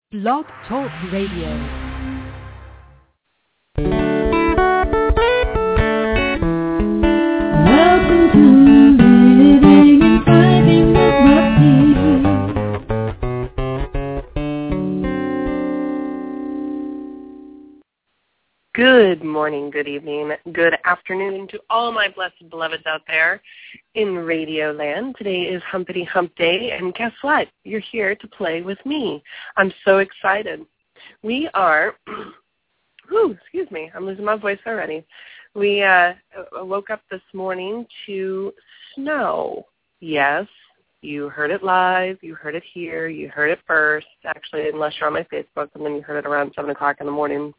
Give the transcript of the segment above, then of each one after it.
Blog Talk Radio. Good morning, good evening, good afternoon to all my blessed beloveds out there in Radio Land. Today is Humpity Hump Day, and guess what? You're here to play with me. I'm so excited. We are, excuse me, I'm losing my voice already. We woke up this morning to snow. Yes, you heard it live, you heard it here, you heard it first, actually, unless you're on my Facebook, and then you heard it around 7 o'clock in the morning.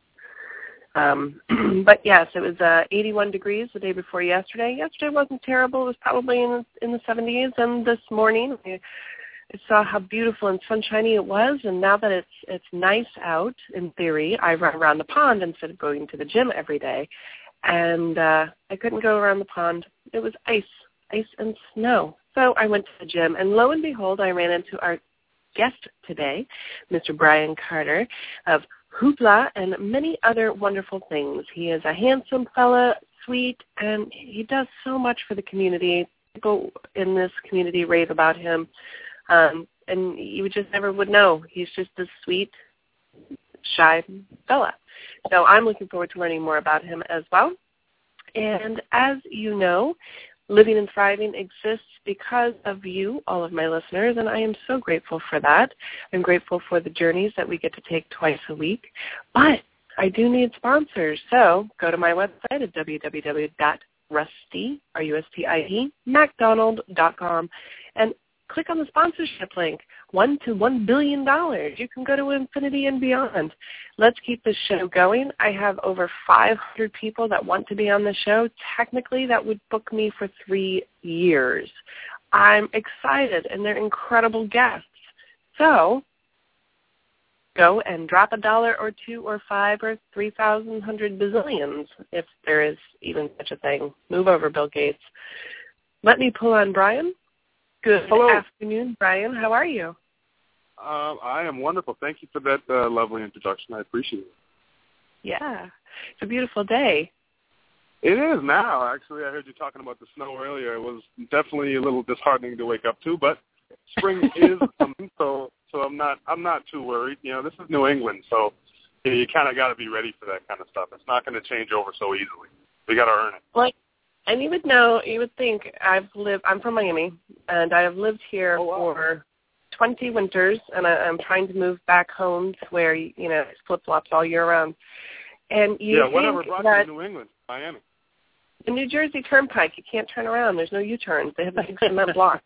But yes, it was 81 degrees the day before yesterday. Yesterday wasn't terrible. It was probably in the 70s. And this morning, I saw how beautiful and sunshiny it was. And now that it's nice out, in theory, I run around the pond instead of going to the gym every day. And I couldn't go around the pond. It was ice and snow. So I went to the gym, and lo and behold, I ran into our guest today, Mr. Brian Carter of Hoopla and many other wonderful things. He is a handsome fella, sweet, and he does so much for the community. People in this community rave about him, and you just never would know. He's just a sweet, shy fella. So I'm looking forward to learning more about him as well. And as you know, Living and Thriving exists because of you, all of my listeners, and I am so grateful for that. I'm grateful for the journeys that we get to take twice a week. But I do need sponsors, so go to my website at www.rusty.macdonald.com and click on the sponsorship link, $1 to $1 billion. You can go to infinity and beyond. Let's keep this show going. I have over 500 people that want to be on the show. Technically, that would book me for 3 years. I'm excited, and they're incredible guests. So go and drop $1 or $2 or $5 or 3,000 bazillions, if there is even such a thing. Move over, Bill Gates. Let me pull on Brian. Good afternoon, Brian. How are you? I am wonderful. Thank you for that lovely introduction. I appreciate it. Yeah. It's a beautiful day. It is now, actually. I heard you talking about the snow earlier. It was definitely a little disheartening to wake up to, but spring is coming, so I'm not too worried. You know, this is New England, so you kind of got to be ready for that kind of stuff. It's not going to change over so easily. We got to earn it. Well, and you would think I'm from Miami, and I have lived here for 20 winters, and I'm trying to move back home to where, it's flip-flops all year round. And whatever brought you to New England, Miami. The New Jersey Turnpike, you can't turn around. There's no U-turns. They have a big cement block.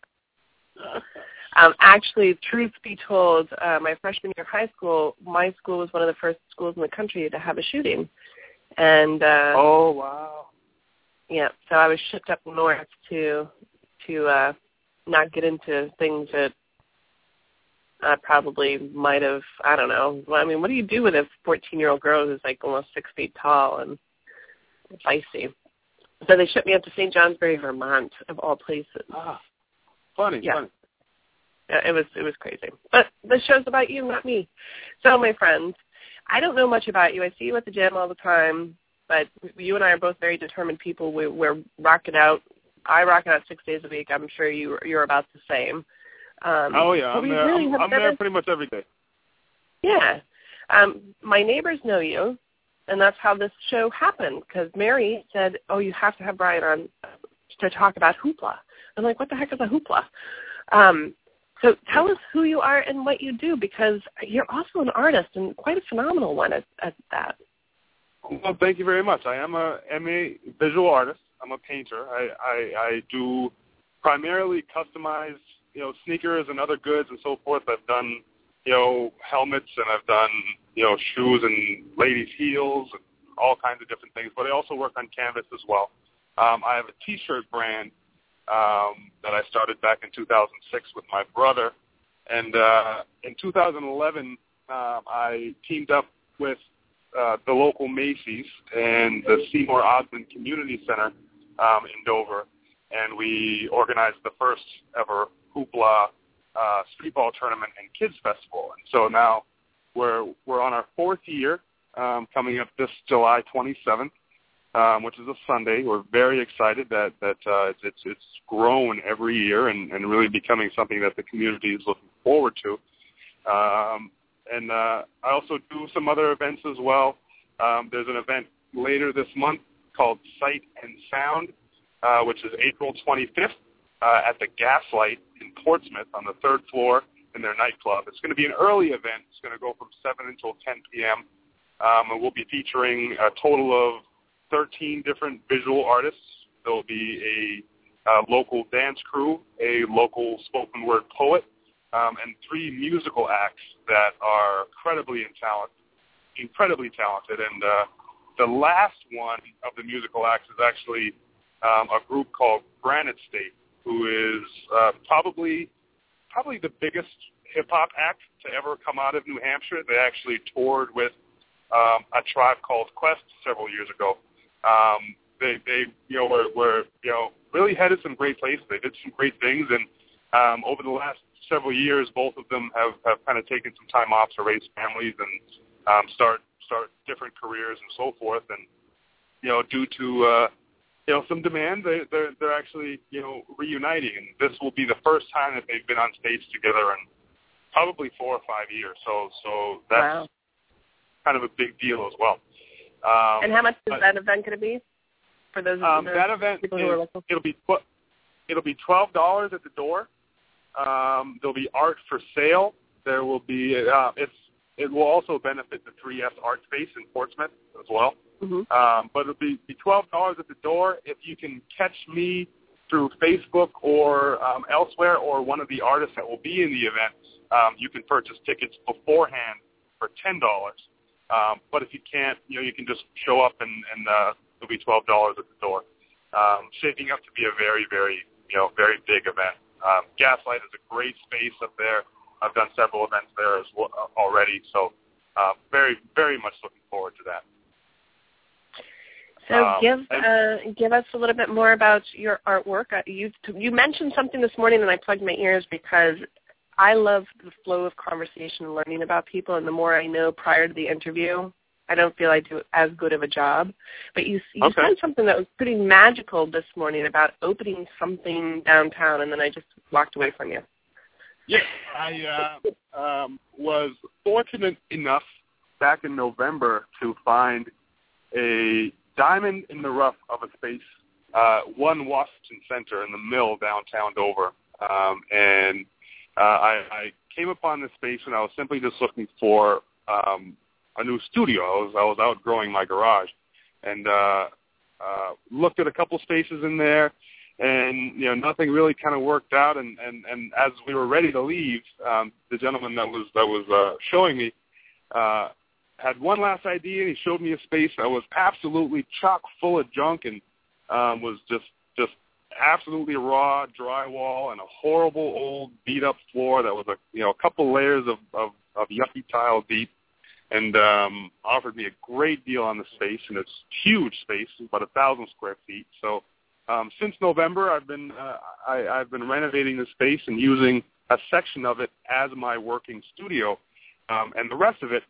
Actually, truth be told, my freshman year of high school, my school was one of the first schools in the country to have a shooting. And oh, wow. Yeah, so I was shipped up north to not get into things that I probably might have, I don't know. I mean, what do you do with a 14-year-old girl who's like almost 6 feet tall and feisty? So they shipped me up to St. Johnsbury, Vermont, of all places. Ah, funny. Yeah, it was crazy. But the show's about you, not me. So, my friends, I don't know much about you. I see you at the gym all the time. But you and I are both very determined people. We're rocking out. I rock out 6 days a week. I'm sure you're about the same. I'm there pretty much every day. Yeah. My neighbors know you, and that's how this show happened, because Mary said, you have to have Brian on to talk about Hoopla. I'm like, what the heck is a Hoopla? So tell us who you are and what you do, because you're also an artist, and quite a phenomenal one at that. Well, thank you very much. I am a visual artist. I'm a painter. I do primarily customized, sneakers and other goods and so forth. I've done, helmets, and I've done, shoes and ladies' heels and all kinds of different things. But I also work on canvas as well. I have a T-shirt brand that I started back in 2006 with my brother. And in 2011, I teamed up with the local Macy's and the Seymour Osmond Community Center in Dover, and we organized the first ever Hoopla streetball tournament and kids festival. And so now we're on our 4th year, coming up this July 27th, which is a Sunday. We're very excited that it's grown every year and really becoming something that the community is looking forward to. And I also do some other events as well. There's an event later this month called Sight and Sound, which is April 25th at the Gaslight in Portsmouth on the 3rd floor in their nightclub. It's going to be an early event. It's going to go from 7 until 10 p.m. And we'll be featuring a total of 13 different visual artists. There will be a local dance crew, a local spoken word poet, and 3 musical acts that are incredibly talented. And the last one of the musical acts is actually a group called Granite State, who is probably the biggest hip-hop act to ever come out of New Hampshire. They actually toured with a Tribe Called Quest several years ago. They were really headed some great places. They did some great things, and over the last several years, both of them have kind of taken some time off to raise families and start different careers and so forth. And due to some demand, they're actually reuniting, and this will be the first time that they've been on stage together in probably 4 or 5 years. So that's kind of a big deal as well. And how much is that event going to be for those that event people who are local? It'll be $12 at the door. There'll be art for sale. There will be it will also benefit the 3S Art Space in Portsmouth as well. Mm-hmm. But it'll be $12 at the door. If you can catch me through Facebook or elsewhere, or one of the artists that will be in the event, you can purchase tickets beforehand for $10. But if you can't, you can just show up and it'll be $12 at the door. Shaping up to be a very, very, very big event. Gaslight is a great space up there. I've done several events there as well already, so very, very much looking forward to that. So give us a little bit more about your artwork. You mentioned something this morning, and I plugged my ears because I love the flow of conversation and learning about people, and the more I know prior to the interview, I don't feel I do as good of a job. But you said something that was pretty magical this morning about opening something downtown, and then I just walked away from you. Yes, I was fortunate enough back in November to find a diamond in the rough of a space, One Washington Center in the Mill downtown Dover. And I came upon this space, and I was simply just looking for a new studio. I was outgrowing my garage, and looked at a couple spaces in there, and nothing really kind of worked out. And as we were ready to leave, the gentleman that was showing me had one last idea, and he showed me a space that was absolutely chock full of junk and was just absolutely raw drywall and a horrible old beat-up floor that was a couple layers of yucky tile deep, and offered me a great deal on the space, and it's huge space, about 1,000 square feet. So since November, I've been renovating the space and using a section of it as my working studio. And the rest of it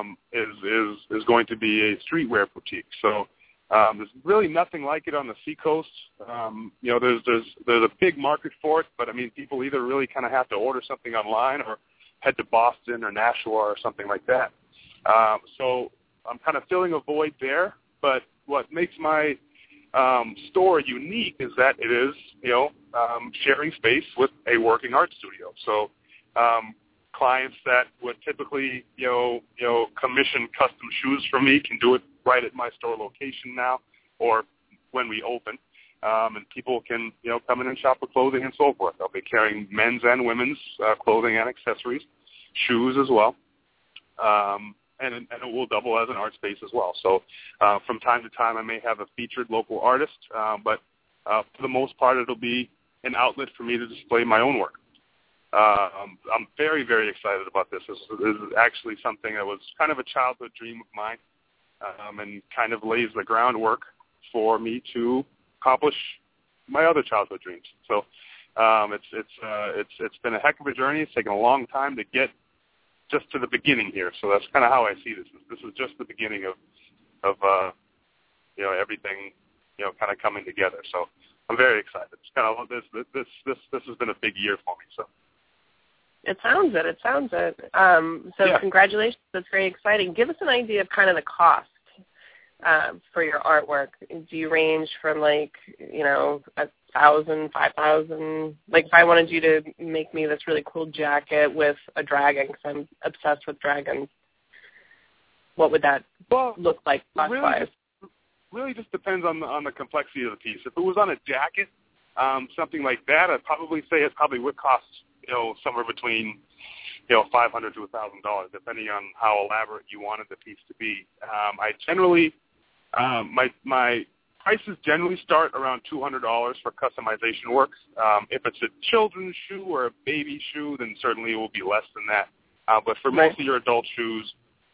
is going to be a streetwear boutique. So there's really nothing like it on the seacoast. There's a big market for it, but I mean, people either really kind of have to order something online or head to Boston or Nashua or something like that. So I'm kind of filling a void there. But what makes my store unique is that it is sharing space with a working art studio. So clients that would typically, commission custom shoes from me can do it right at my store location now, or when we open. And people can, come in and shop for clothing and so forth. I'll be carrying men's and women's clothing and accessories, shoes as well. And it will double as an art space as well. So from time to time, I may have a featured local artist, but for the most part, it'll be an outlet for me to display my own work. I'm very, very excited about this. This is actually something that was kind of a childhood dream of mine, and kind of lays the groundwork for me to accomplish my other childhood dreams. So it's been a heck of a journey. It's taken a long time to get just to the beginning here. So that's kind of how I see this. This is just the beginning of everything, kind of coming together. So I'm very excited. It's kind of this has been a big year for me. So it sounds it. So Congratulations. That's very exciting. Give us an idea of kind of the cost for your artwork. Do you range from $1,000, $5,000? Like if I wanted you to make me this really cool jacket with a dragon, because I'm obsessed with dragons, what would that look like cost-wise? Really just depends on the complexity of the piece. If it was on a jacket, something like that, I'd probably say it probably would cost somewhere between $500 to $1,000, depending on how elaborate you wanted the piece to be. I generally my prices generally start around $200 for customization works. If it's a children's shoe or a baby shoe, then certainly it will be less than that. But for most of your adult shoes,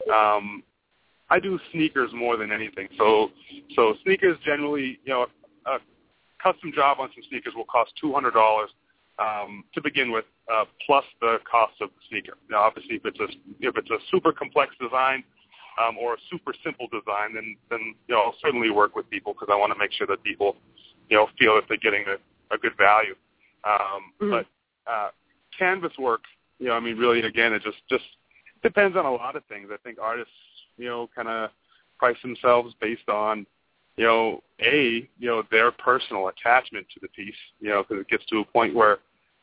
I do sneakers more than anything. So sneakers generally, a custom job on some sneakers will cost $200 to begin with, plus the cost of the sneaker. Now, obviously, if it's a super complex design or a super simple design, then I'll certainly work with people because I want to make sure that people feel that they're getting a good value. But canvas work, really, again, it just depends on a lot of things. I think artists kind of price themselves based on, their personal attachment to the piece, because it gets to a point where,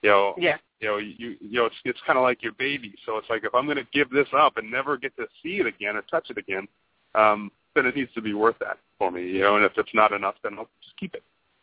it's kind of like your baby. So it's like, if I'm going to give this up and never get to see it again or touch it again, then it needs to be worth that for me, and if it's not enough, then I'll just keep it.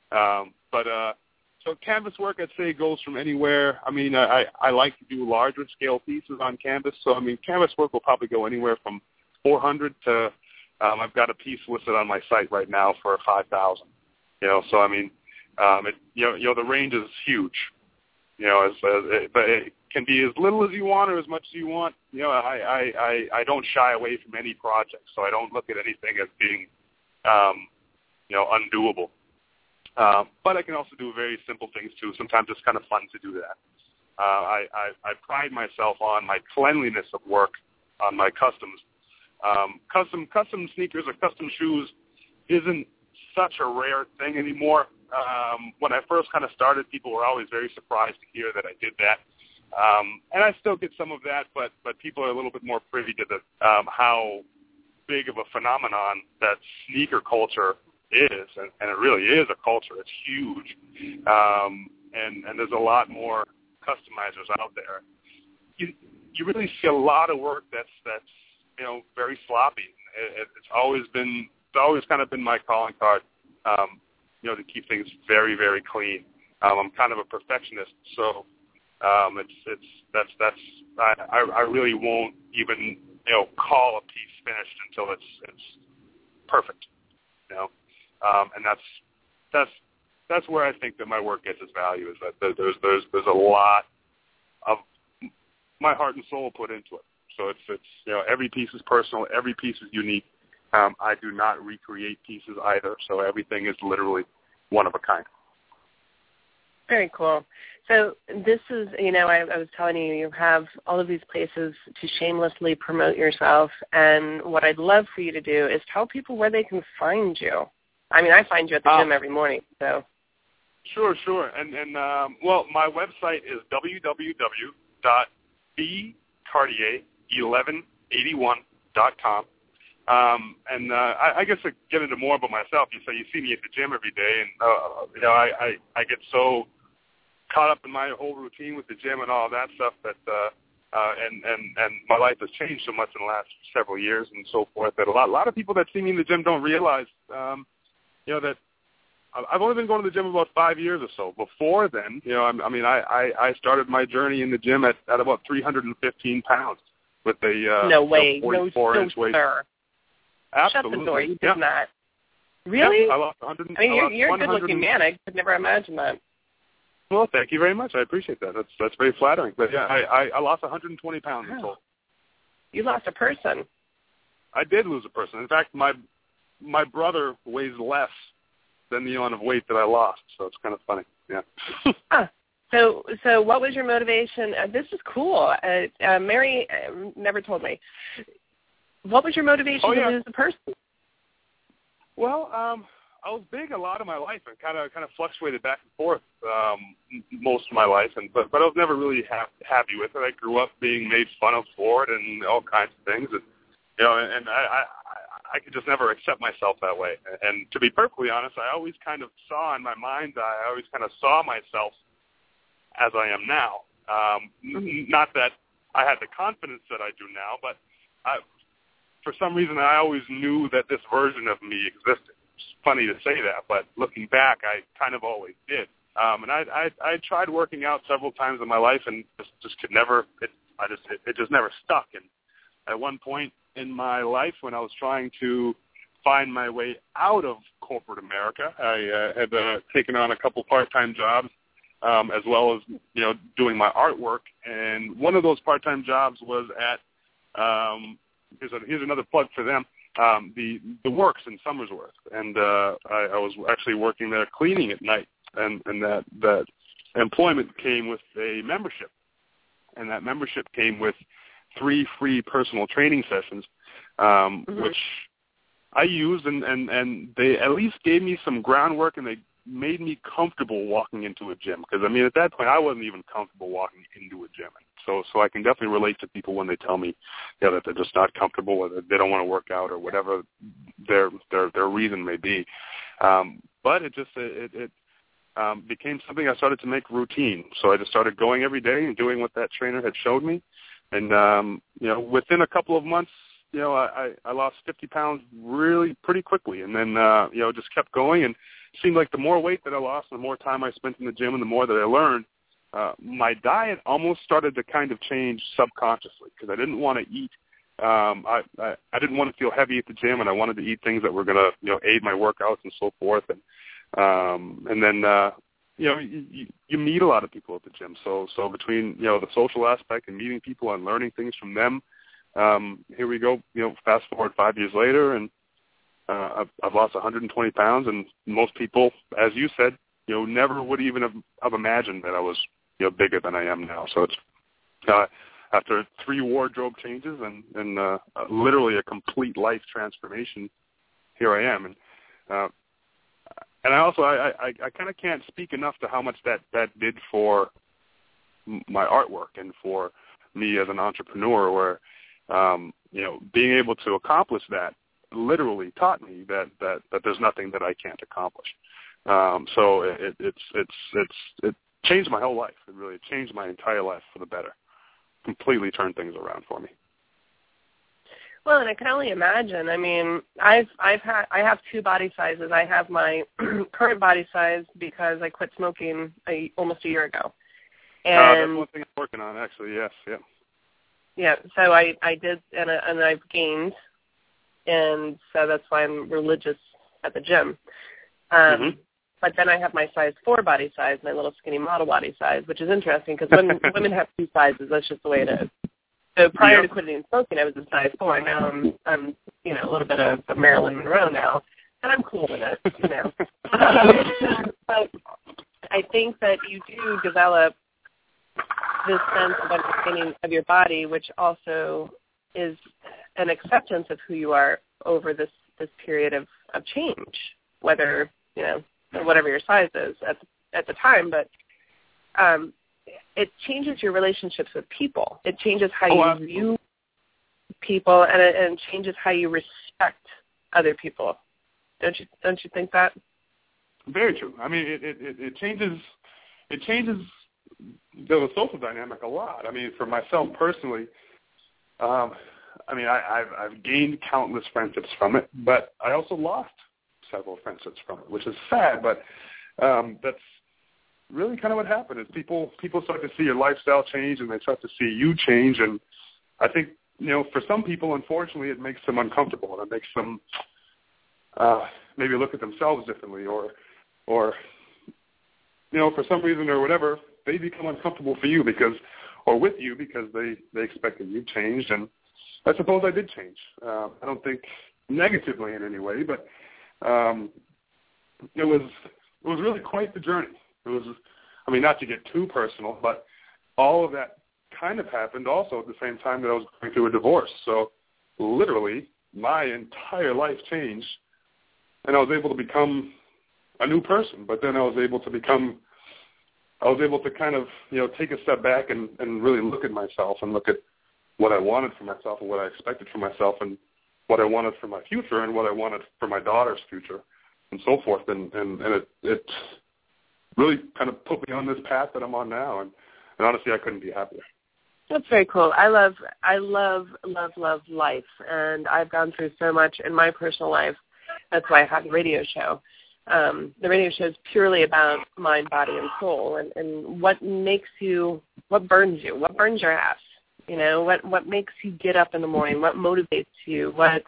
So canvas work, I'd say, goes from anywhere. I like to do larger scale pieces on canvas. So, canvas work will probably go anywhere from $400 to I've got a piece listed on my site right now for $5,000. So the range is huge. But it can be as little as you want or as much as you want. I don't shy away from any project, so I don't look at anything as being undoable. But I can also do very simple things too. Sometimes it's kind of fun to do that. I pride myself on my cleanliness of work on my customs. Custom sneakers or custom shoes isn't such a rare thing anymore. When I first kind of started, people were always very surprised to hear that I did that. And I still get some of that, but people are a little bit more privy to how big of a phenomenon that sneaker culture is, and it really is a culture. It's huge. And there's a lot more customizers out there. You really see a lot of work that's very sloppy. It's always kind of been my calling card, to keep things very, very clean. I'm kind of a perfectionist, so I really won't even call a piece finished until it's perfect. And that's where I think that my work gets its value, is that there's a lot of my heart and soul put into it. So it's every piece is personal, every piece is unique. I do not recreate pieces either, so everything is literally one of a kind. Very cool. So this is, I was telling you have all of these places to shamelessly promote yourself, and what I'd love for you to do is tell people where they can find you. I find you at the gym every morning, so. Sure. And my website is www.bcartier1181.com. I guess to get into more about myself, you see me at the gym every day, and I get so caught up in my whole routine with the gym and all that stuff that and my life has changed so much in the last several years and so forth that a lot of people that see me in the gym don't realize that I've only been going to the gym about 5 years or so. Before then, I started my journey in the gym at about 315 pounds with a 44-inch waist. Sir. Absolutely. Shut the door. You did not. Really? Yeah, I lost 100. You're a good-looking man. I could never imagine that. Well, thank you very much. I appreciate that. That's very flattering. But yeah, I lost 120 pounds in total. You lost a person. I did lose a person. In fact, my brother weighs less than the amount of weight that I lost, so it's kind of funny. Yeah. So what was your motivation? This is cool. Mary never told me. What was your motivation to lose the person? Well, I was big a lot of my life and kind of fluctuated back and forth most of my life, but I was never really happy with it. I grew up being made fun of for it and all kinds of things, and I could just never accept myself that way. And to be perfectly honest, I always kind of saw in my mind's eye, I always kind of saw myself as I am now. Not that I had the confidence that I do now, but for some reason I always knew that this version of me existed. It's funny to say that, but looking back, I kind of always did. And I tried working out several times in my life, and just could never. It just never stuck. And at one point in my life, when I was trying to find my way out of corporate America, I had taken on a couple part-time jobs, as well as doing my artwork. And one of those part-time jobs was at here's another plug for them. The Works in Somersworth, and I was actually working there cleaning at night, and that employment came with a membership, and that membership came with 3 free personal training sessions, which I used, and they at least gave me some groundwork, and they made me comfortable walking into a gym, because I mean at that point I wasn't even comfortable walking into a gym. So I can definitely relate to people when they tell me that they're just not comfortable, or that they don't want to work out, or whatever their reason may be. But it became something I started to make routine. So I just started going every day and doing what that trainer had showed me. And within a couple of months, I lost 50 pounds really pretty quickly, and then just kept going. And it seemed like the more weight that I lost, the more time I spent in the gym, and the more that I learned. My diet almost started to kind of change subconsciously, because I didn't want to eat. I didn't want to feel heavy at the gym, and I wanted to eat things that were going to aid my workouts and so forth. And then you meet a lot of people at the gym. So between the social aspect and meeting people and learning things from them, here we go. Fast forward 5 years later, and I've lost 120 pounds. And most people, as you said, never would even have imagined that I was bigger than I am now. So it's after 3 wardrobe changes and literally a complete life transformation, here I am. And I also I kind of can't speak enough to how much that did for my artwork and for me as an entrepreneur, where being able to accomplish that literally taught me that there's nothing that I can't accomplish. So it changed my whole life. It really changed my entire life for the better. Completely turned things around for me. Well, and I can only imagine. I mean, I have 2 body sizes. I have my current body size because I quit smoking almost a year ago. And that's one thing I'm working on, actually. Yes, yeah. Yeah. So I did, and I've gained, and so that's why I'm religious at the gym. But then I have my size 4 body size, my little skinny model body size, which is interesting because women have 2 sizes. That's just the way it is. So prior to quitting smoking, I was a size 4. Now I'm a little bit of Marilyn Monroe now, and I'm cool with it. But I think that you do develop this sense of understanding of your body, which also is an acceptance of who you are over this period of change, whether whatever your size is at the time, but it changes your relationships with people. It changes how you view people, and it changes how you respect other people. Don't you think that? Very true. I mean, it changes the social dynamic a lot. I mean, for myself personally, I've gained countless friendships from it, but I also lost several friendships from it, which is sad, but that's really kind of what happened. Is people start to see your lifestyle change, and they start to see you change, and I think for some people, unfortunately, it makes them uncomfortable, and it makes them maybe look at themselves differently, or for some reason or whatever, they become uncomfortable with you because they expect that you changed, and I suppose I did change. I don't think negatively in any way, but it was really quite the journey. It was I mean, not to get too personal, but all of that kind of happened also at the same time that I was going through a divorce. So literally my entire life changed, and I was able to become a new person. But then I was able to kind of, take a step back and really look at myself and look at what I wanted for myself and what I expected for myself and what I wanted for my future and what I wanted for my daughter's future and so forth. And it really kind of put me on this path that I'm on now. And honestly, I couldn't be happier. That's very cool. I love life, and I've gone through so much in my personal life. That's why I have the radio show. The radio show is purely about mind, body, and soul, and what burns you, what burns your ass, what makes you get up in the morning, what motivates you, what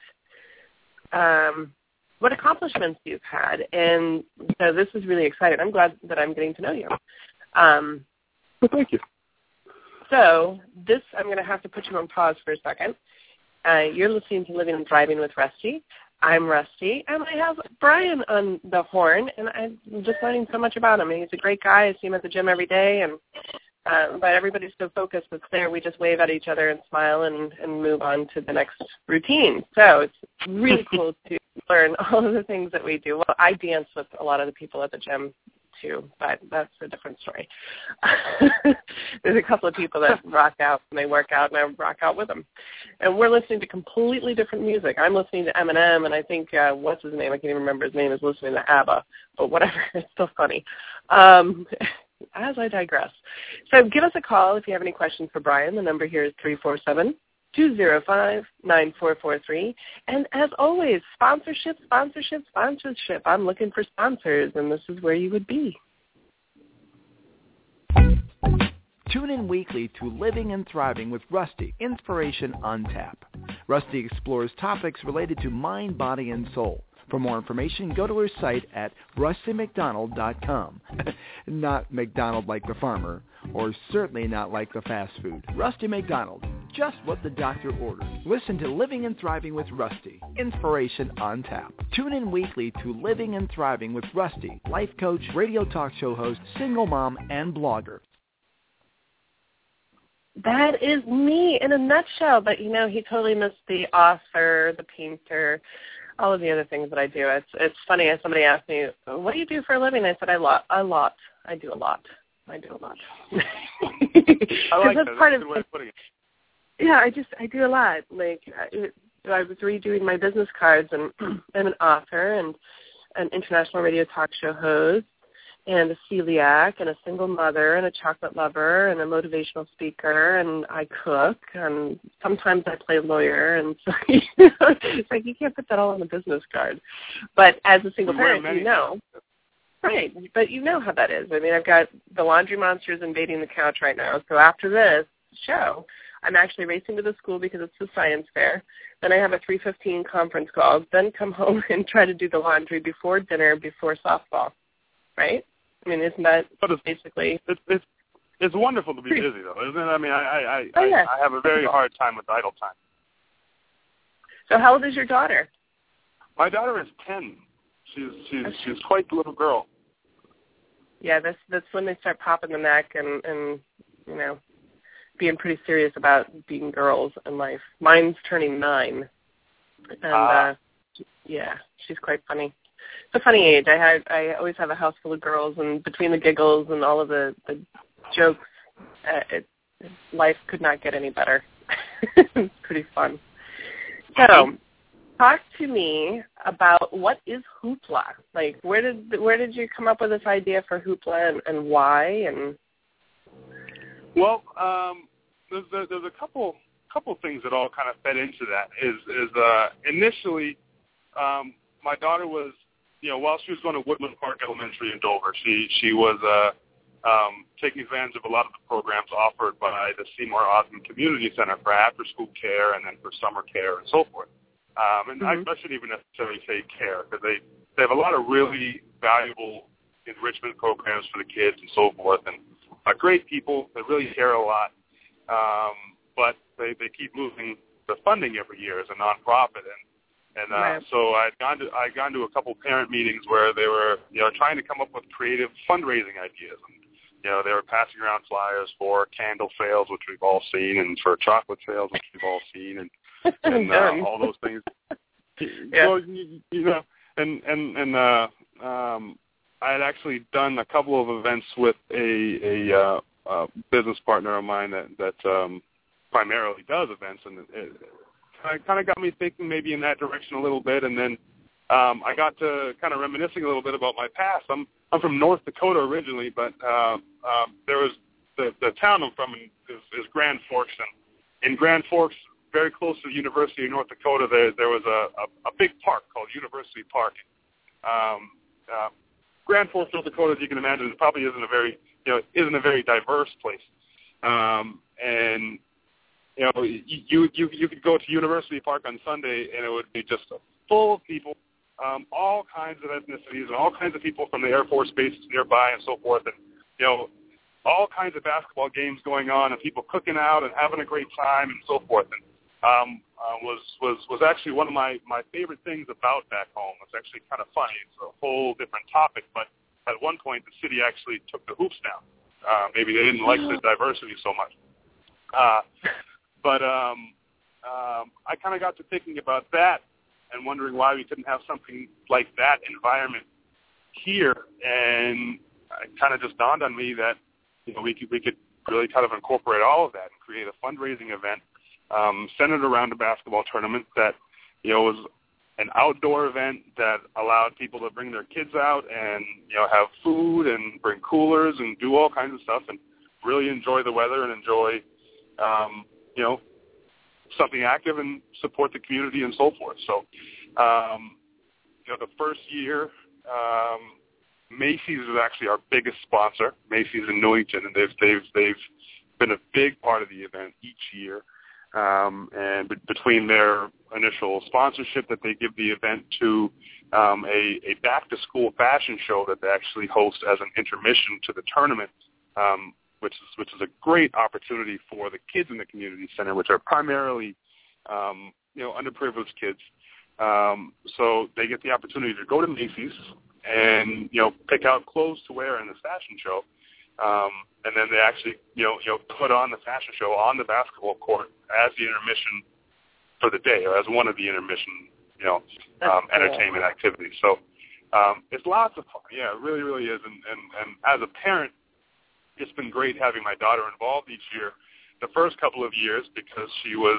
accomplishments you've had. And so this is really exciting. I'm glad that I'm getting to know you. Well, thank you. So I'm going to have to put you on pause for a second. You're listening to Living and Thriving with Rusty. I'm Rusty, and I have Brian on the horn, and I'm just learning so much about him. He's a great guy. I see him at the gym every day, and but everybody's so focused. It's clear we just wave at each other and smile and move on to the next routine. So it's really cool to learn all of the things that we do. Well, I dance with a lot of the people at the gym too, but that's a different story. There's a couple of people that rock out and they work out, and I rock out with them. And we're listening to completely different music. I'm listening to Eminem, and I think, what's his name? I can't even remember his name. Is listening to ABBA, but whatever. It's still funny. As I digress. So give us a call if you have any questions for Brian. The number here is 347-205-9443. And as always, sponsorship. I'm looking for sponsors, and this is where you would be. Tune in weekly to Living and Thriving with Rusty, Inspiration on Tap. Rusty explores topics related to mind, body, and soul. For more information, go to her site at rustymcdonald.com. Not McDonald like the farmer, or certainly not like the fast food. Rusty McDonald, just what the doctor ordered. Listen to Living and Thriving with Rusty, Inspiration on Tap. Tune in weekly to Living and Thriving with Rusty, life coach, radio talk show host, single mom, and blogger. That is me in a nutshell, but he totally missed the author, the painter, all of the other things that I do. It's funny. Somebody asked me, "What do you do for a living?" I said, "I do a lot." I like that. That's a good way of putting it. Yeah, I do a lot. Like I was redoing my business cards, and I'm an author and an international radio talk show host, and a celiac, and a single mother, and a chocolate lover, and a motivational speaker, and I cook, and sometimes I play lawyer, and so it's like you can't put that all on the business card. But as a single parent, right, but you know how that is. I mean, I've got the laundry monsters invading the couch right now, so after this show, I'm actually racing to the school because it's the science fair. Then I have a 3:15 conference call, then come home and try to do the laundry before dinner, before softball, right? I mean, isn't that basically? It's wonderful to be busy, though, isn't it? I mean, I have a very hard time with idle time. So how old is your daughter? My daughter is 10. She's quite the little girl. Yeah, that's when they start popping the neck and being pretty serious about being girls in life. Mine's turning 9, and yeah, she's quite funny. It's a funny age. I always have a house full of girls, and between the giggles and all of the jokes, life could not get any better. It's pretty fun. So, talk to me about what is Hoopla. Like, where did you come up with this idea for Hoopla, and why? And well, there's a couple things that all kind of fed into that. Is initially, my daughter was, while she was going to Woodland Park Elementary in Dover, she was taking advantage of a lot of the programs offered by the Seymour Osmond Community Center for after-school care and then for summer care and so forth. And I shouldn't even necessarily say care, because they have a lot of really valuable enrichment programs for the kids and so forth, and great people. They really care a lot, but they keep losing the funding every year as a nonprofit, and right. So I'd gone to a couple parent meetings where they were trying to come up with creative fundraising ideas, and they were passing around flyers for candle sales, which we've all seen, and for chocolate sales, which we've all seen, and all those things. Yeah. So, I had actually done a couple of events with a business partner of mine that primarily does events, and it kind of got me thinking maybe in that direction a little bit. And then I got to kind of reminiscing a little bit about my past. I'm from North Dakota originally, but there was the town I'm from is Grand Forks, and in Grand Forks, very close to the University of North Dakota, there was a big park called University Park. Grand Forks, North Dakota, as you can imagine, probably isn't a very diverse place. And you could go to University Park on Sunday, and it would be just full of people, all kinds of ethnicities, and all kinds of people from the Air Force bases nearby and so forth, and all kinds of basketball games going on, and people cooking out and having a great time and so forth. And was actually one of my favorite things about back home. It's actually kind of funny. It's a whole different topic, but at one point the city actually took the hoops down. Maybe they didn't like the diversity so much. But I kind of got to thinking about that and wondering why we couldn't have something like that environment here. And it kind of just dawned on me that we could really kind of incorporate all of that and create a fundraising event centered around a basketball tournament that was an outdoor event that allowed people to bring their kids out and have food and bring coolers and do all kinds of stuff and really enjoy the weather and enjoy something active and support the community and so forth. So the first year, Macy's is actually our biggest sponsor, Macy's in Newington, and they've been a big part of the event each year. And between their initial sponsorship that they give the event to a back-to-school fashion show that they actually host as an intermission to the tournament, which is a great opportunity for the kids in the community center, which are primarily underprivileged kids. So they get the opportunity to go to Macy's and pick out clothes to wear in this fashion show. And then they actually, put on the fashion show on the basketball court as the intermission for the day, or as one of the intermission, entertainment activities. So it's lots of fun. Yeah, it really, really is. And as a parent, it's been great having my daughter involved each year. The first couple of years, because she was,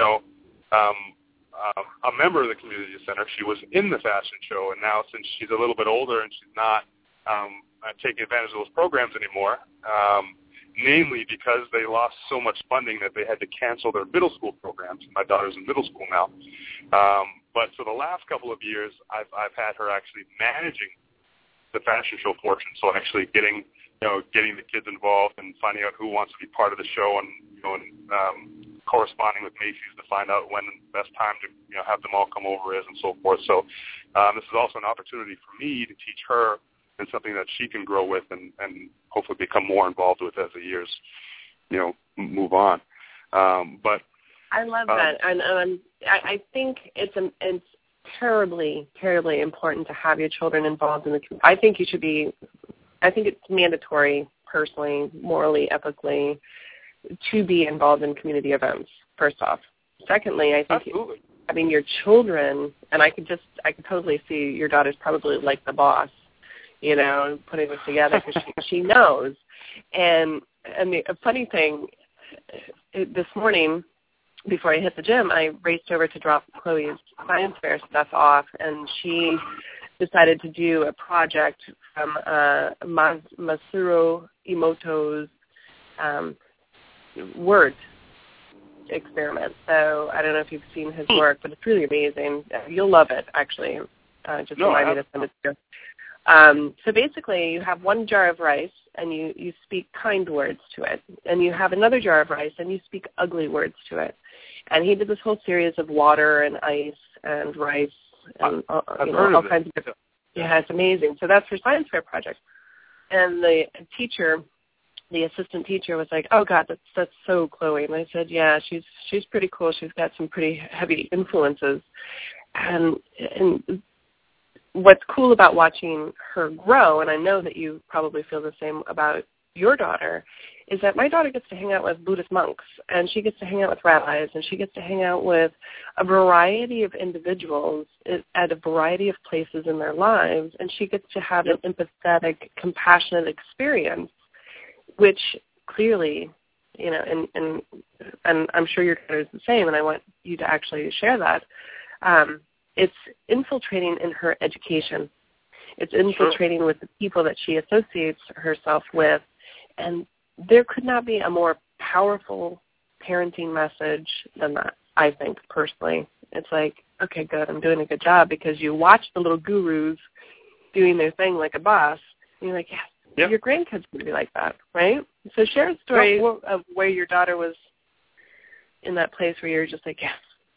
a member of the community center, she was in the fashion show, and now since she's a little bit older and she's not taking advantage of those programs anymore, namely because they lost so much funding that they had to cancel their middle school programs. My daughter's in middle school now. But for the last couple of years, I've had her actually managing the fashion show portion, so actually getting the kids involved and finding out who wants to be part of the show and corresponding with Macy's to find out when the best time to have them all come over is and so forth. So this is also an opportunity for me to teach her and something that she can grow with and hopefully become more involved with as the years, move on. But I love that, and I think it's terribly, terribly important to have your children involved in the. I think it's mandatory, personally, morally, ethically, to be involved in community events. First off, secondly, I think absolutely. Your children, and I could totally see your daughter's probably like the boss, putting this together because she knows. And the funny thing, this morning, before I hit the gym, I raced over to drop Chloe's science fair stuff off, and she decided to do a project from Masaru Emoto's word experiment. So I don't know if you've seen his work, but it's really amazing. You'll love it, actually. Remind me to send it to you. So basically, you have one jar of rice, and you speak kind words to it. And you have another jar of rice, and you speak ugly words to it. And he did this whole series of water and ice and rice and all kinds of different. Yeah, it's amazing. So that's her science fair project. And the assistant teacher was like, "Oh God, that's so Chloe." And I said, "Yeah, she's pretty cool. She's got some pretty heavy influences." And what's cool about watching her grow, and I know that you probably feel the same about your daughter is that my daughter gets to hang out with Buddhist monks, and she gets to hang out with rabbis, and she gets to hang out with a variety of individuals at a variety of places in their lives, and she gets to have an empathetic, compassionate experience, which clearly, you know, and I'm sure your daughter is the same, and I want you to actually share that. It's infiltrating in her education. It's infiltrating with the people that she associates herself with, and there could not be a more powerful parenting message than that, I think, personally. It's like, okay, good, I'm doing a good job, because you watch the little gurus doing their thing like a boss, and you're like, yes, your grandkids would be like that, right? So share a story of where your daughter was in that place where you're just like, yes.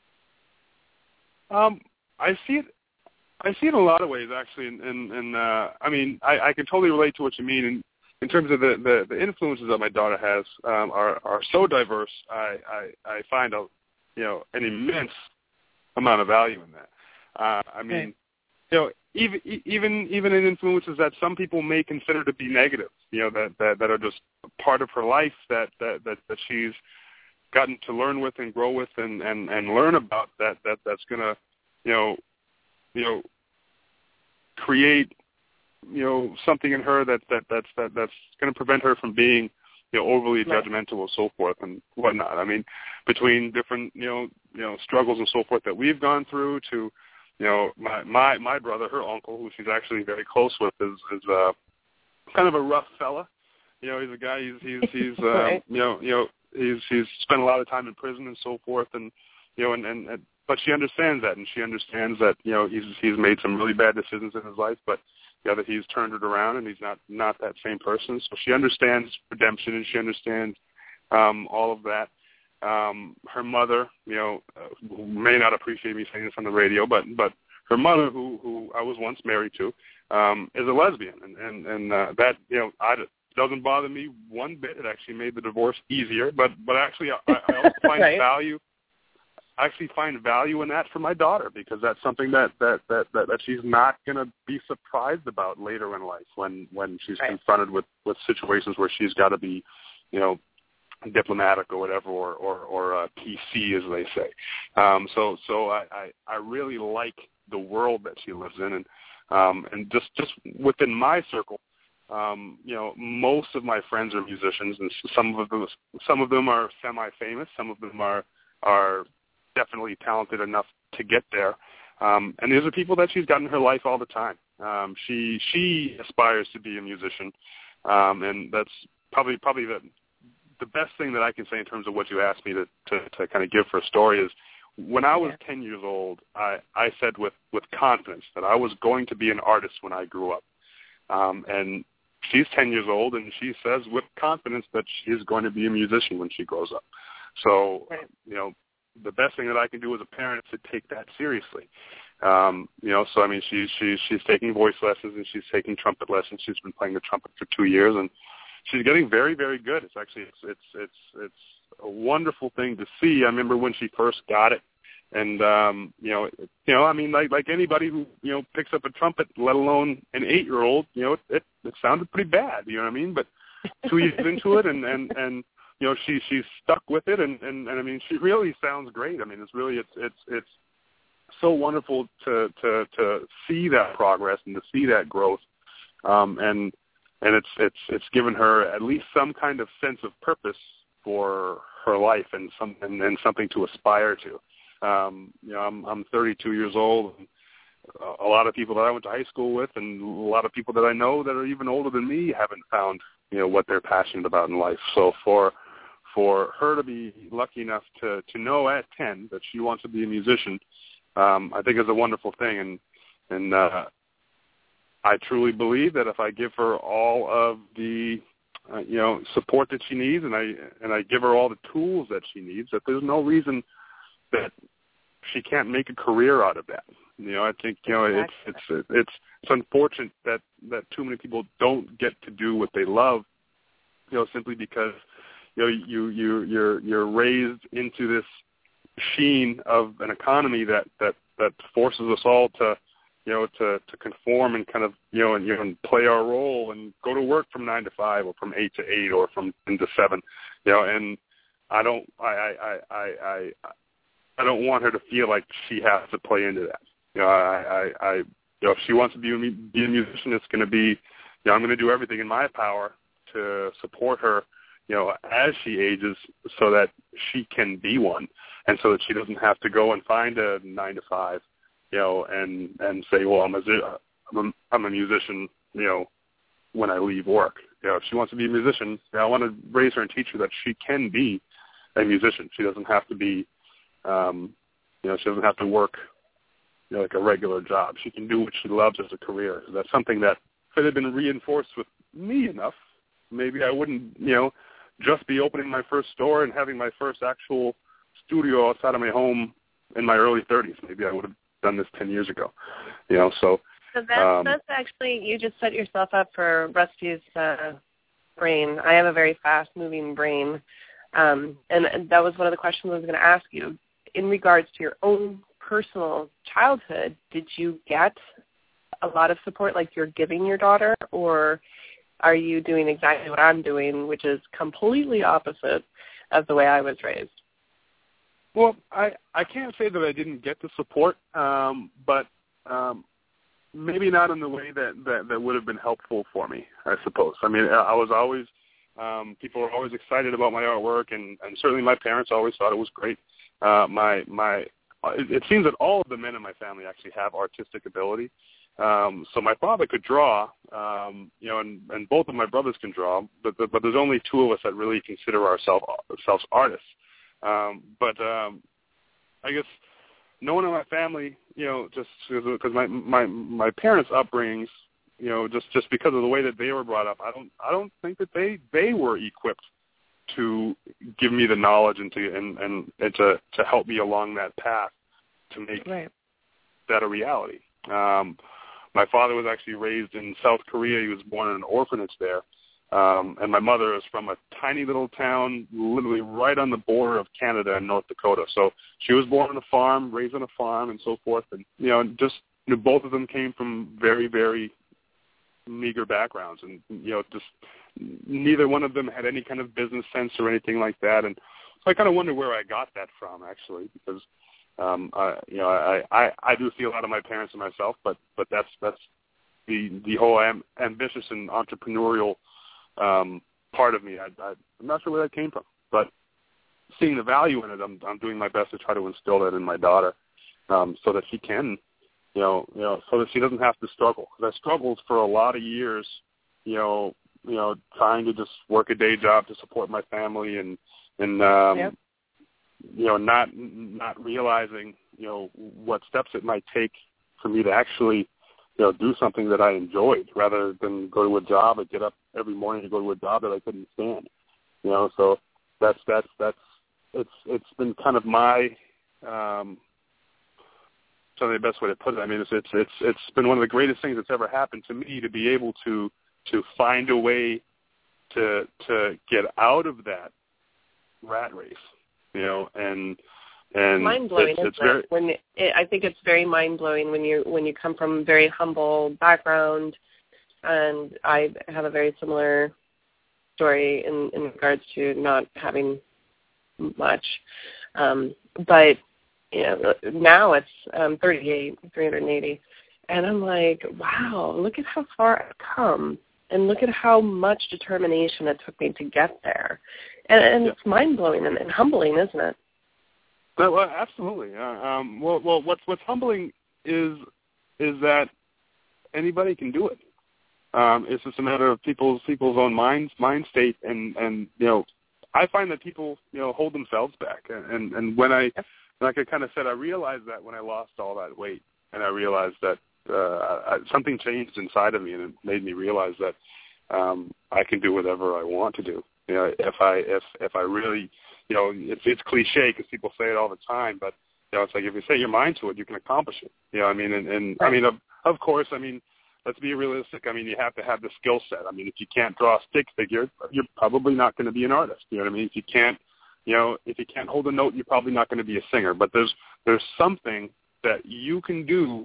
I see it in a lot of ways, actually, and I mean, I can totally relate to what you mean. In terms of the influences that my daughter has are so diverse. I find an immense amount of value in that. I mean, you know, even in influences that some people may consider to be negative, you know, that are just part of her life that she's gotten to learn with and grow with and learn about that's gonna you know create something in her that's going to prevent her from being overly judgmental and so forth and whatnot. I mean, between different struggles and so forth that we've gone through to my brother, her uncle, who she's actually very close with, is kind of a rough fella. He's a guy. He's right. He's spent a lot of time in prison and so forth, and but she understands that, and she understands that he's made some really bad decisions in his life, but that he's turned it around and he's not that same person. So she understands redemption, and she understands all of that. Her mother, who may not appreciate me saying this on the radio, but her mother, who I was once married to, is a lesbian, and that doesn't bother me one bit. It actually made the divorce easier, but actually I also find right. value. I actually find value in that for my daughter, because that's something that she's not going to be surprised about later in life when she's right. confronted with situations where she's got to be, diplomatic or whatever, or PC, as they say. So I really like the world that she lives in, and just within my circle, most of my friends are musicians, and some of them are semi-famous, some of them are definitely talented enough to get there. And these are people that she's got in her life all the time. She aspires to be a musician, and that's probably the best thing that I can say in terms of what you asked me to kind of give for a story is, when I was 10 years old, I said with confidence that I was going to be an artist when I grew up. And she's 10 years old, and she says with confidence that she is going to be a musician when she grows up. So, the best thing that I can do as a parent is to take that seriously. So I mean, she's taking voice lessons, and she's taking trumpet lessons. She's been playing the trumpet for 2 years, and she's getting very, very good. It's actually it's a wonderful thing to see. I remember when she first got it, and I mean, like anybody who picks up a trumpet, let alone an 8-year-old, it sounded pretty bad. You know what I mean? But 2 years into it, and she's stuck with it, and I mean, she really sounds great. I mean, it's so wonderful to see that progress and to see that growth, and it's given her at least some kind of sense of purpose for her life and something to aspire to. I'm 32 years old. And a lot of people that I went to high school with, and a lot of people that I know that are even older than me, haven't found what they're passionate about in life. So for her to be lucky enough to know at 10 that she wants to be a musician, I think is a wonderful thing. And I truly believe that if I give her all of the support that she needs, and I give her all the tools that she needs, that there's no reason that she can't make a career out of that. I think it's unfortunate that too many people don't get to do what they love, simply because you're raised into this machine of an economy that forces us all to to conform and kind of, and play our role and go to work from 9 to 5 or from 8 to 8 or from 10 to 7, and I don't want her to feel like she has to play into that. If she wants to be a musician, it's going to be, I'm going to do everything in my power to support her, as she ages, so that she can be one, and so that she doesn't have to go and find a 9 to 5, and say, well, I'm a musician, when I leave work. If she wants to be a musician, I want to raise her and teach her that she can be a musician. She doesn't have to be, she doesn't have to work, like a regular job. She can do what she loves as a career. That's something that, if it had been reinforced with me enough, maybe I wouldn't, just be opening my first store and having my first actual studio outside of my home in my early 30s. Maybe I would have done this 10 years ago, So that's actually, you just set yourself up for Rusty's brain. I have a very fast-moving brain, and that was one of the questions I was going to ask you. In regards to your own personal childhood, did you get a lot of support like you're giving your daughter, or are you doing exactly what I'm doing, which is completely opposite of the way I was raised? Well, I can't say that I didn't get the support, but maybe not in the way that would have been helpful for me, I suppose. I mean, I was always, people were always excited about my artwork, and certainly my parents always thought it was great. It seems that all of the men in my family actually have artistic ability. So my father could draw, and both of my brothers can draw, but there's only two of us that really consider ourselves artists. But I guess no one in my family, just because my parents' upbringings, just because of the way that they were brought up, I don't think that they were equipped to give me the knowledge and to help me along that path to make that a reality. My father was actually raised in South Korea. He was born in an orphanage there. And my mother is from a tiny little town literally right on the border of Canada and North Dakota. So she was born on a farm, raised on a farm, and so forth. And, both of them came from very, very meager backgrounds. And, just neither one of them had any kind of business sense or anything like that. And so I kind of wonder where I got that from, actually, because I do see a lot of my parents and myself, but that's the whole ambitious and entrepreneurial part of me. I'm not sure where that came from, but seeing the value in it, I'm doing my best to try to instill that in my daughter, so that she can, so that she doesn't have to struggle. Because I struggled for a lot of years, trying to just work a day job to support my family and not realizing, what steps it might take for me to actually, do something that I enjoyed rather than go to a job and get up every morning to go to a job that I couldn't stand. So that's it's been kind of my, so the best way to put it. I mean, it's been one of the greatest things that's ever happened to me to be able to find a way to get out of that rat race. And mind-blowing, isn't it? I think it's very mind-blowing when you come from a very humble background, and I have a very similar story in regards to not having much. But now it's 38, 380, and I'm like, wow, look at how far I've come, and look at how much determination it took me to get there. And it's mind-blowing and humbling, isn't it? Well, absolutely. Well, what's humbling is that anybody can do it. It's just a matter of people's own mind state, and I find that people hold themselves back, and when like I kind of said, I realized that when I lost all that weight, and I realized that something changed inside of me, and it made me realize that I can do whatever I want to do. If I really, it's cliche because people say it all the time, but it's like if you set your mind to it, you can accomplish it. I mean, and right. I mean, of course, I mean, let's be realistic. I mean, you have to have the skill set. I mean, if you can't draw a stick figure, you're probably not going to be an artist. You know what I mean? If you can't hold a note, you're probably not going to be a singer. But there's something that you can do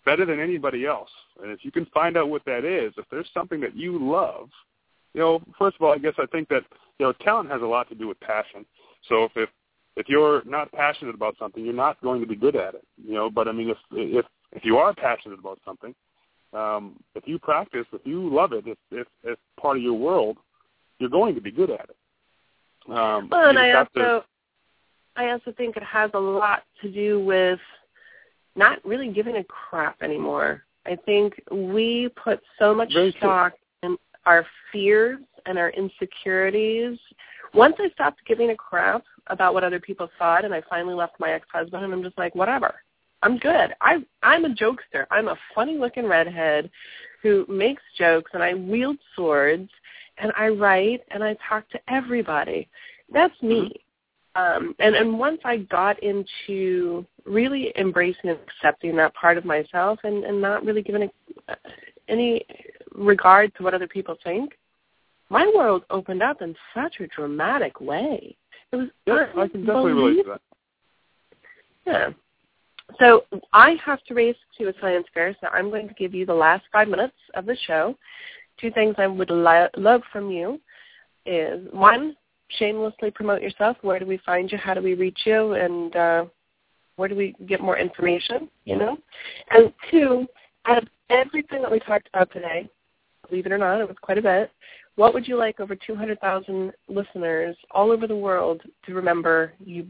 better than anybody else. And if you can find out what that is, if there's something that you love, you know, first of all, I guess I think that, you know, talent has a lot to do with passion. So if you're not passionate about something, you're not going to be good at it, you know. But I mean, if you are passionate about something, if you practice, if you love it, if part of your world, you're going to be good at it. Well, and I also think it has a lot to do with not really giving a crap anymore. I think we put so much stock in our fears and our insecurities. Once I stopped giving a crap about what other people thought, and I finally left my ex-husband, and I'm just like, whatever. I'm good. I'm a jokester. I'm a funny-looking redhead who makes jokes, and I wield swords, and I write, and I talk to everybody. That's me. And once I got into really embracing and accepting that part of myself and not really giving any regard to what other people think, my world opened up in such a dramatic way. It was I can definitely relate to that. Yeah. So I have to race to a science fair, so I'm going to give you the last 5 minutes of the show. 2 things I would love from you is, 1, shamelessly promote yourself. Where do we find you? How do we reach you? And where do we get more information, you know? And 2, out of everything that we talked about today, believe it or not, it was quite a bit, what would you like over 200,000 listeners all over the world to remember you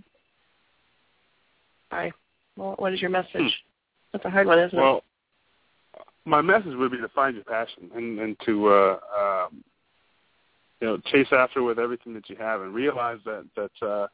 by? Well, what is your message? That's a hard one, isn't it? Well, my message would be to find your passion and to you know, chase after with everything that you have, and realize that the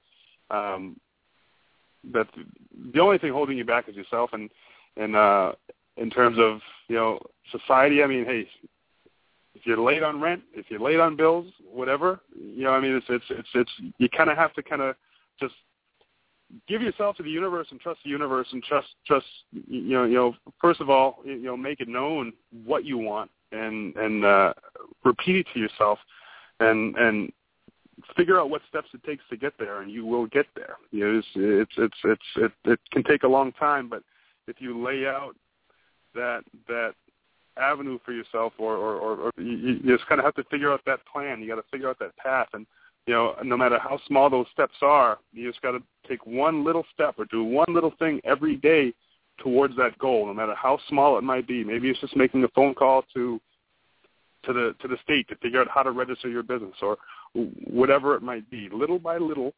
only thing holding you back is yourself. And in terms of, you know, society, I mean, hey, if you're late on rent, if you're late on bills, whatever, you know, I mean, it's you kind of have to kind of just give yourself to the universe and trust the universe and trust you know, first of all, you know, make it known what you want and repeat it to yourself and figure out what steps it takes to get there, and you will get there. You know, it can take a long time, but if you lay out that avenue for yourself, or you just kind of have to figure out that plan. You got to figure out that path, and you know, no matter how small those steps are, you just got to take one little step or do one little thing every day towards that goal, no matter how small it might be. Maybe it's just making a phone call to the state to figure out how to register your business, or whatever it might be. Little by little,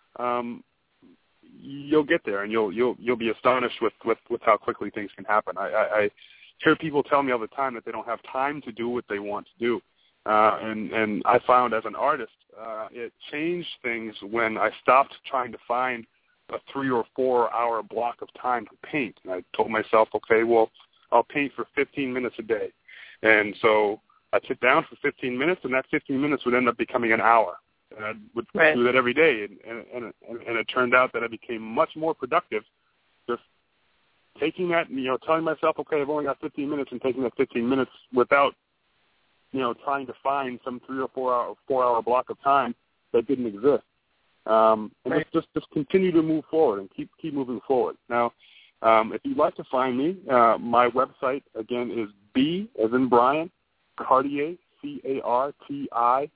you'll get there, and you'll be astonished with how quickly things can happen. I hear people tell me all the time that they don't have time to do what they want to do. And I found as an artist, it changed things when I stopped trying to find a 3 or 4 hour block of time to paint. And I told myself, okay, well, I'll paint for 15 minutes a day. And so I'd sit down for 15 minutes, and that 15 minutes would end up becoming an hour. And I would do that every day. And it turned out that I became much more productive just taking that, you know, telling myself, okay, I've only got 15 minutes, and taking that 15 minutes without, you know, trying to find some 3 or 4 hour block of time that didn't exist. And just continue to move forward and keep moving forward. Now, if you'd like to find me, my website, again, is B, as in Brian, Cartier, Cartier,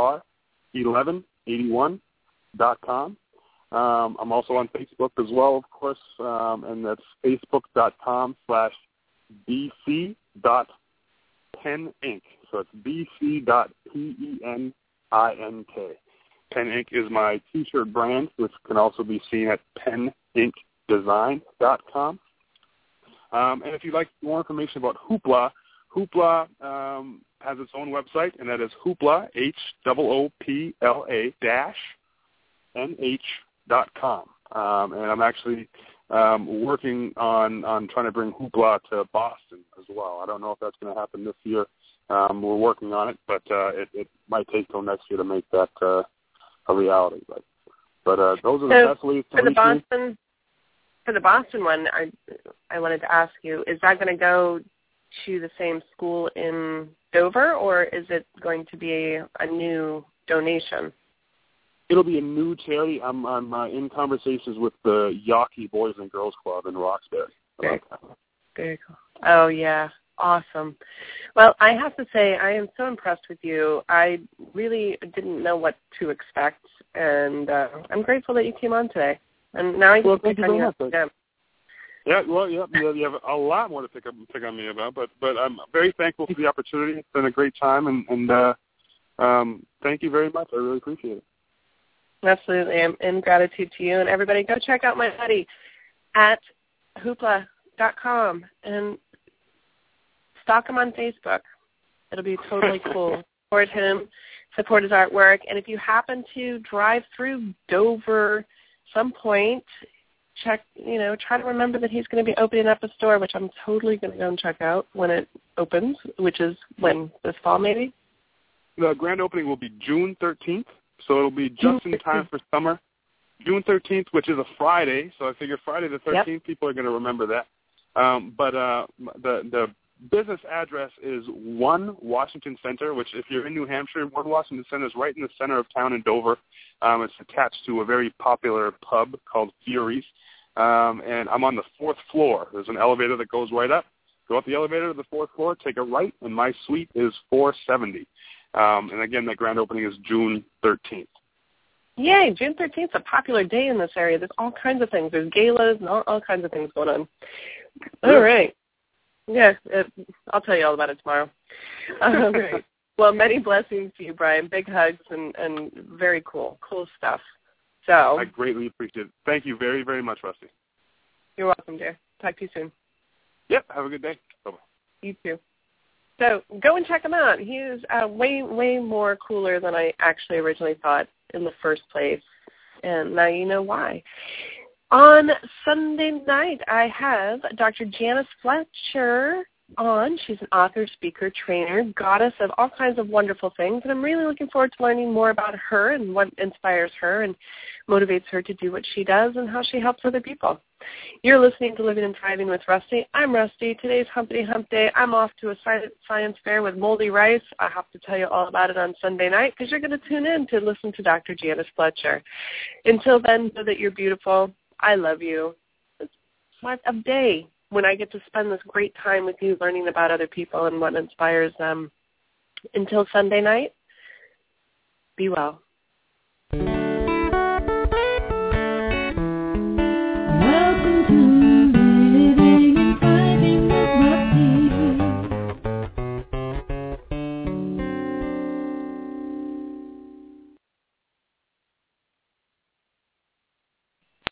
1181.com. I'm also on Facebook as well, of course, and that's facebook.com/bc.penink. So it's bc.penink. Pen Ink is my T-shirt brand, which can also be seen at peninkdesign.com. And if you'd like more information about Hoopla has its own website, and that is Hoopla, HOOPLA-NH.com. And I'm actually working on trying to bring Hoopla to Boston as well. I don't know if that's going to happen this year. We're working on it, but it might take till next year to make that a reality. But those are the best ways to reach me. For the Boston one, I wanted to ask you, is that going to go to the same school in Dover, or is it going to be a new donation? It'll be a new charity. I'm in conversations with the Yawkey Boys and Girls Club in Roxbury. Very cool. Oh, yeah. Awesome. Well, I have to say I am so impressed with you. I really didn't know what to expect, and I'm grateful that you came on today. And now I can pick on you. Yeah, well, yeah, you have a lot more to pick on me about, but I'm very thankful for the opportunity. It's been a great time, and thank you very much. I really appreciate it. Absolutely. I'm in gratitude to you. And everybody, go check out my buddy at hoopla.com and stalk him on Facebook. It'll be totally cool. Support him, support his artwork. And if you happen to drive through Dover some point, try to remember that he's going to be opening up a store, which I'm totally going to go and check out when it opens, which is when, this fall maybe? The grand opening will be June 13th, so it'll be just in time for summer. June 13th, which is a Friday, so I figure Friday the 13th, yep. People are going to remember that. But the business address is 1 Washington Center, which if you're in New Hampshire, 1 Washington Center is right in the center of town in Dover. It's attached to a very popular pub called Fiore's, and I'm on the 4th floor. There's an elevator that goes right up. Go up the elevator to the 4th floor, take a right, and my suite is 470. And again, the grand opening is June 13th. Yay, June 13th is a popular day in this area. There's all kinds of things. There's galas and all kinds of things going on. All right. Yeah, I'll tell you all about it tomorrow. Great. Well, many blessings to you, Brian. Big hugs and very cool stuff. So I greatly appreciate it. Thank you very, very much, Rusty. You're welcome, dear. Talk to you soon. Yep, have a good day. Bye-bye. You too. So go and check him out. He is way, way more cooler than I actually originally thought in the first place, and now you know why. On Sunday night, I have Dr. Janice Fletcher on. She's an author, speaker, trainer, goddess of all kinds of wonderful things, and I'm really looking forward to learning more about her and what inspires her and motivates her to do what she does and how she helps other people. You're listening to Living and Thriving with Rusty. I'm Rusty. Today's Humpty Hump Day. I'm off to a science fair with moldy rice. I have to tell you all about it on Sunday night because you're going to tune in to listen to Dr. Janice Fletcher. Until then, know that you're beautiful. I love you. It's a day when I get to spend this great time with you learning about other people and what inspires them. Until Sunday night, be well.